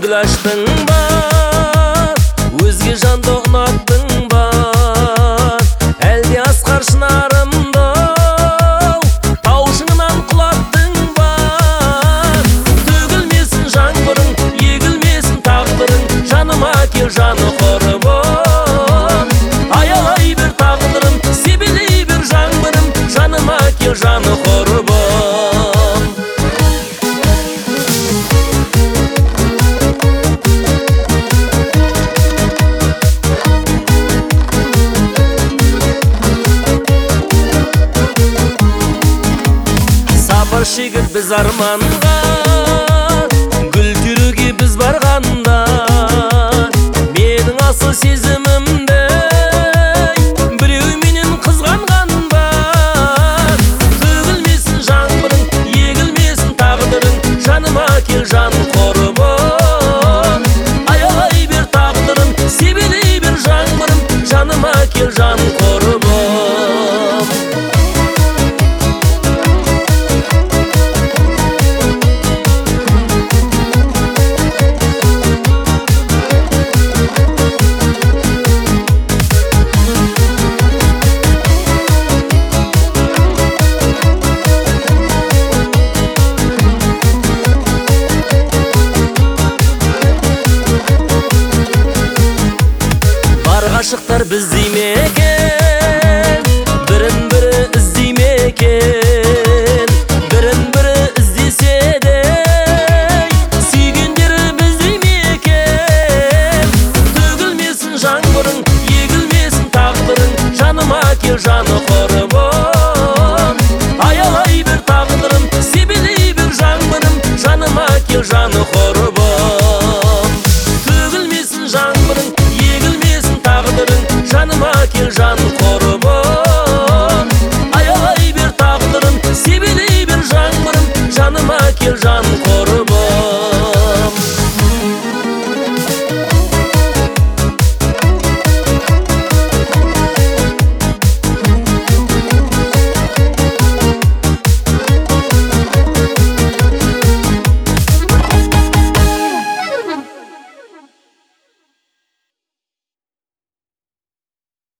açtın бар, өзге жанды ұнаттың бар. Әлде асқар шынарымды таушыңнан құлаттың бар. Төгілмесін жаңбырың, егілмесін тағдырың, жаныма кел жаны құрбым. Аялай бір тағдырым, себелей бір жаңбырым, жаныма кел жаны құрбым. Сапар шегіп біз арманға,